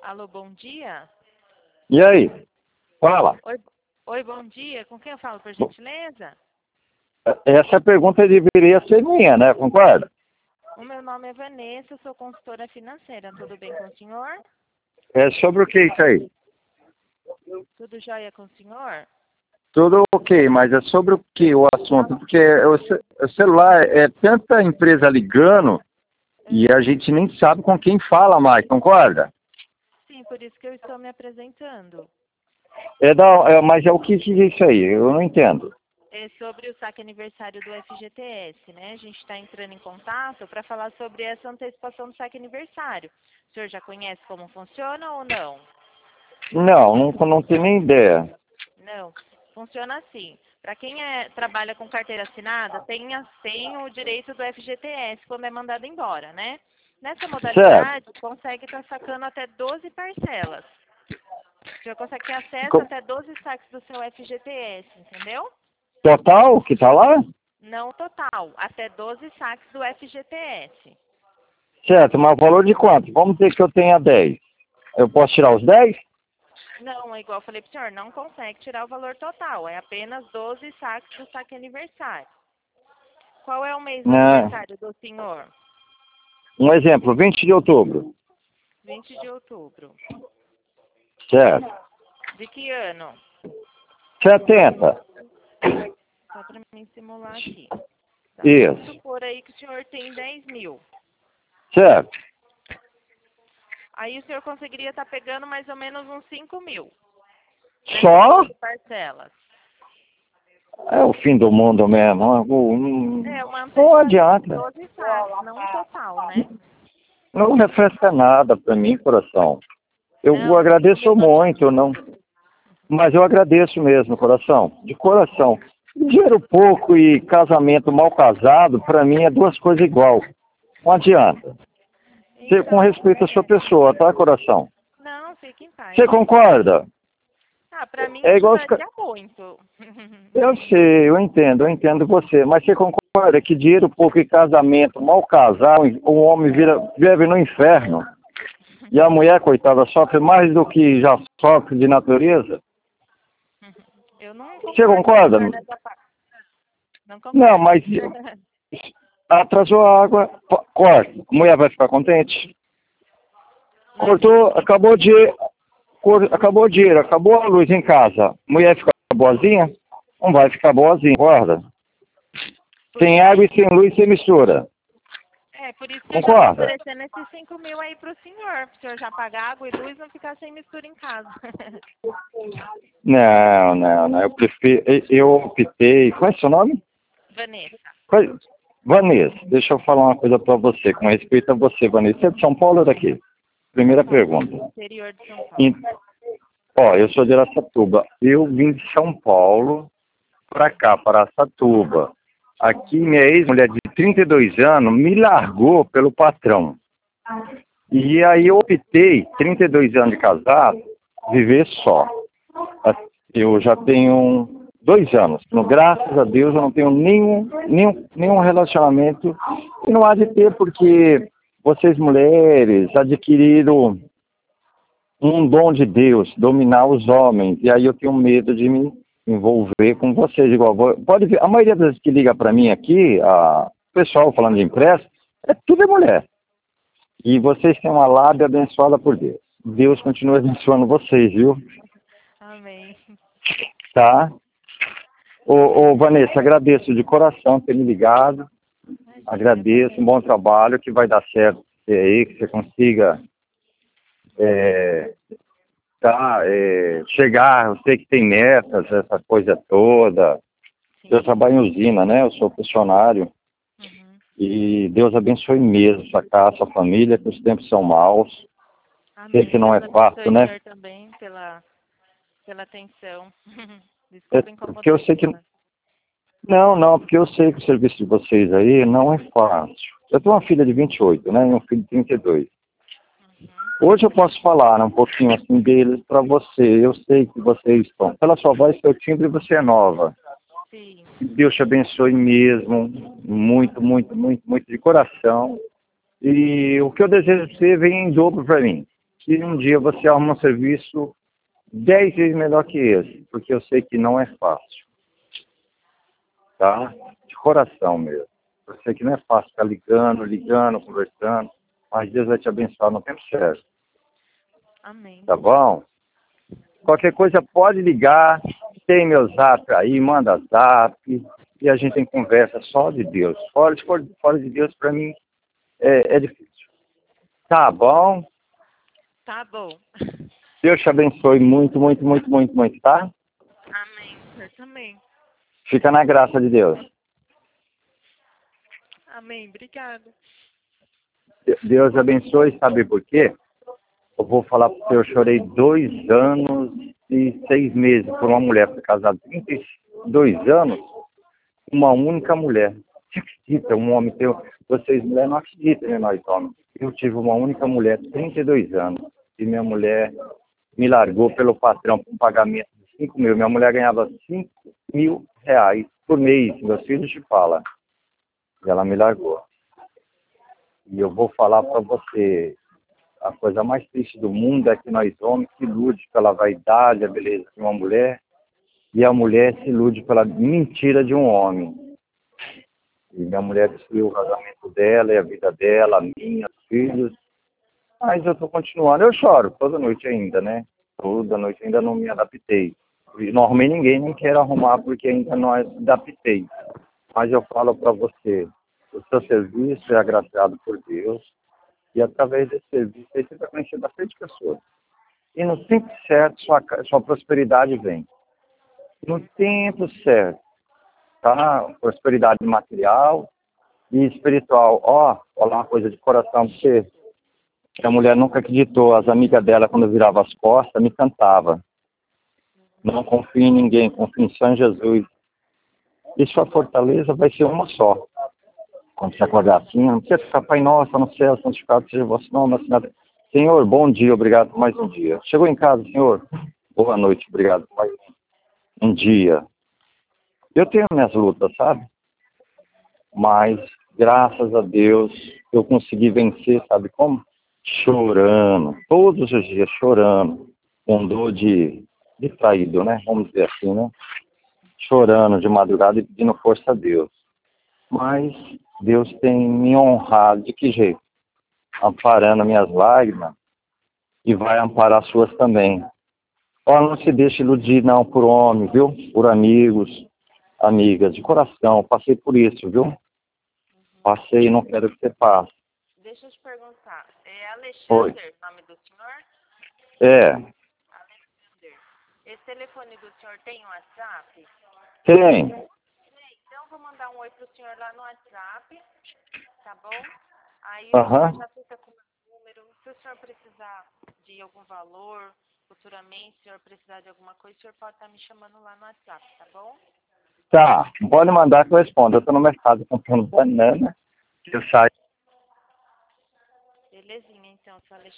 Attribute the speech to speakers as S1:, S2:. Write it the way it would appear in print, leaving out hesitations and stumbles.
S1: Alô, bom dia.
S2: E aí? Fala.
S1: Oi, bom dia. Com quem eu falo, por gentileza?
S2: Essa pergunta deveria ser minha, né? Concorda?
S1: O meu nome é Vanessa, sou consultora financeira. Tudo bem com o senhor?
S2: É sobre o que isso aí?
S1: Tudo jóia com o senhor?
S2: Tudo ok, mas é sobre o que o assunto? Porque o celular é tanta empresa ligando e a gente nem sabe com quem fala mais, concorda?
S1: Sim, por isso que eu estou me apresentando.
S2: Mas é o que é isso aí? Eu não entendo.
S1: É sobre o saque aniversário do FGTS, né? A gente está entrando em contato para falar sobre essa antecipação do saque aniversário. O senhor já conhece como funciona ou não?
S2: Não tenho nem ideia.
S1: Não. Funciona assim. Para quem trabalha com carteira assinada, tem o direito do FGTS quando é mandado embora, né? Nessa modalidade,
S2: Certo.
S1: consegue estar sacando até 12 parcelas. Já consegue ter acesso
S2: Co-
S1: até 12 saques do seu FGTS, entendeu?
S2: Total que tá lá?
S1: Não total, até 12 saques do FGTS.
S2: Certo, mas o valor de quanto? Vamos dizer que eu tenha 10. Eu posso tirar os 10?
S1: Não, é igual eu falei pro senhor, não consegue tirar o valor total. É apenas 12 saques do saque aniversário. Qual é o mês do
S2: Não.
S1: aniversário do senhor?
S2: Um exemplo, 20 de outubro.
S1: 20 de outubro.
S2: Certo.
S1: De que ano?
S2: 70.
S1: Só para mim simular aqui. Tá, vamos
S2: Isso.
S1: supor aí que o senhor tem 10 mil.
S2: Certo.
S1: Aí o senhor conseguiria estar pegando mais ou menos uns 5 mil.
S2: Só?
S1: 12 parcelas.
S2: É o fim do mundo mesmo.
S1: É uma
S2: Não
S1: antecipação de
S2: adianta.
S1: 12 saques, não um total, né?
S2: Não refresca nada para mim, coração. Eu
S1: Não, por isso que eu
S2: agradeço
S1: tô te
S2: muito, não.
S1: ligando.
S2: Mas eu agradeço mesmo, coração. De coração. Dinheiro pouco e casamento mal casado, para mim é duas coisas igual. Não adianta. Com
S1: Então,
S2: respeito à sua pessoa, tá, coração?
S1: não, fique em paz.
S2: Você concorda?
S1: Ah, pra mim
S2: É igual os...
S1: ajudaria muito.
S2: Eu sei, eu entendo você, mas você concorda que dinheiro pouco e casamento, mal casar, o homem vive no inferno e a mulher, coitada, sofre mais do que já sofre de natureza?
S1: Eu não
S2: Você
S1: concordo com o
S2: concorda?
S1: senhor nessa parte. Não
S2: Não,
S1: concordo.
S2: mas atrasou a água, corta, a mulher vai ficar contente?
S1: Não
S2: Cortou,
S1: entendi.
S2: acabou o dinheiro, acabou a luz em casa, a mulher fica boazinha? Não vai ficar boazinha, concorda?
S1: Por
S2: Sem
S1: isso
S2: água e
S1: que,
S2: sem luz, sem mistura.
S1: por isso que eu já tô
S2: Concorda?
S1: oferecendo esses 5 mil aí pro senhor. Pro senhor já pagar água e luz e não ficar sem mistura em casa.
S2: Não. Eu optei. Qual é seu nome?
S1: Vanessa,
S2: Vanessa, deixa eu falar uma coisa para você, com respeito a você, Vanessa. Você é de São Paulo ou daqui?
S1: São
S2: Primeira
S1: Paulo,
S2: pergunta.
S1: interior de São Paulo.
S2: E, eu sou de Araçatuba. Eu vim de São Paulo para cá, para Araçatuba. Aqui, minha ex-mulher de 32 anos me largou pelo patrão. E aí eu optei, 32 anos de casado, viver só. Eu já tenho 2 anos. Graças a Deus eu não tenho nenhum relacionamento. E não há de ter, porque vocês mulheres adquiriram um dom de Deus, dominar os homens. E aí eu tenho medo de me envolver com vocês. Igual, pode ver, a maioria das que liga para mim aqui, o pessoal falando de empréstimo, tudo é mulher. E vocês têm uma lábia abençoada por Deus. Deus continua abençoando vocês, viu?
S1: Amém.
S2: Tá? Ô, Vanessa, agradeço de coração ter me ligado.
S1: Imagina,
S2: Agradeço, um bom trabalho, que vai dar certo aí, que você consiga chegar. Eu sei que tem metas, essa coisa toda. Eu
S1: sim.
S2: trabalho em usina, né? Eu sou funcionário.
S1: Uhum.
S2: E Deus abençoe mesmo sua casa, sua família, que os tempos são maus. Sei que
S1: Amém.
S2: não
S1: Deus
S2: é fácil,
S1: abençoe o
S2: né?
S1: senhor também pela atenção. Desculpa
S2: Porque eu
S1: incomodar,
S2: sei que...
S1: senhor.
S2: Não, porque eu sei que o serviço de vocês aí não é fácil. Eu tenho uma filha de 28, né? E um filho de 32. Hoje eu posso falar, né, um pouquinho assim deles para você. Eu sei que vocês estão. Pela sua voz, seu timbre, você é nova.
S1: Sim.
S2: Deus te abençoe mesmo. Muito, muito, muito, muito de coração. E o que eu desejo ser vem em dobro para mim. que um dia você arruma um serviço 10 vezes melhor que esse, porque eu sei que não é fácil, tá? De coração mesmo. Eu sei que não é fácil ficar ligando, conversando, mas Deus vai te abençoar no tempo certo.
S1: Amém.
S2: Tá bom? Qualquer coisa pode ligar, tem meu zap aí, manda zap, e a gente tem conversa só de Deus. Fora de Deus, para mim, é difícil. Tá bom?
S1: Tá bom.
S2: Deus te abençoe muito, muito, muito, muito, muito, tá?
S1: Amém. Eu também.
S2: Fica na graça de Deus.
S1: Amém. Obrigada.
S2: Deus abençoe, sabe por quê? Eu vou falar para você, eu chorei 2 anos e 6 meses por uma mulher, fui casado 32 anos, uma única mulher. Você acredita, um homem teu, vocês mulheres não acreditam, né, nós homens. Eu tive uma única mulher, 32 anos, e minha mulher me largou pelo patrão com um pagamento de 5 mil. Minha mulher ganhava 5 mil reais por mês, meus filhos te falam. E ela me largou. E eu vou falar para você, a coisa mais triste do mundo é que nós homens se ilude pela vaidade, a beleza de uma mulher, e a mulher se ilude pela mentira de um homem. E minha mulher destruiu o casamento dela e a vida dela, a minha, os filhos. Mas eu estou continuando. Eu choro toda noite ainda, né? Toda noite ainda não me adaptei. E não arrumei ninguém, nem quero arrumar porque ainda não adaptei. Mas eu falo para você, o seu serviço é agraciado por Deus. E através desse serviço aí você vai conhecer bastante pessoas. E no tempo certo, sua prosperidade vem. No tempo certo, tá? Prosperidade material e espiritual. Ó, falar uma coisa de coração pra você. A mulher nunca acreditou. As amigas dela, quando virava as costas, me cantava. Não confie em ninguém, confie só em Jesus. E sua fortaleza vai ser uma só. Quando você acordar assim, não precisa ficar, Pai Nosso, no céu, santificado seja o vosso nome, assinado. Senhor, bom dia, obrigado por mais um dia. Chegou em casa, Senhor? Boa noite, obrigado por mais um dia. Eu tenho minhas lutas, sabe? Mas, graças a Deus, eu consegui vencer, sabe como? Chorando, todos os dias chorando, com dor de traído, né? Vamos dizer assim, né? Chorando de madrugada e pedindo força a Deus. Mas Deus tem me honrado de que jeito? Amparando minhas lágrimas e vai amparar as suas também. Olha, não se deixe iludir não por homem, viu? Por amigos, amigas, de coração. Passei por isso, viu? Passei e não quero que você passe.
S1: Deixa eu te perguntar. É
S2: Oi.
S1: Alexander o nome do senhor?
S2: É,
S1: Alexander. Esse telefone do senhor tem um WhatsApp?
S2: tem.
S1: Então eu vou mandar um oi pro senhor lá no WhatsApp, tá bom? Aí o
S2: Aham.
S1: senhor já fica com o meu número. Se o senhor precisar de algum valor, futuramente, se o senhor precisar de alguma coisa, o senhor pode estar me chamando lá no WhatsApp, tá bom?
S2: Tá, pode mandar que eu respondo. Eu tô no mercado comprando banana. Eu saio.
S1: Belezinha, então, seu Alexandre.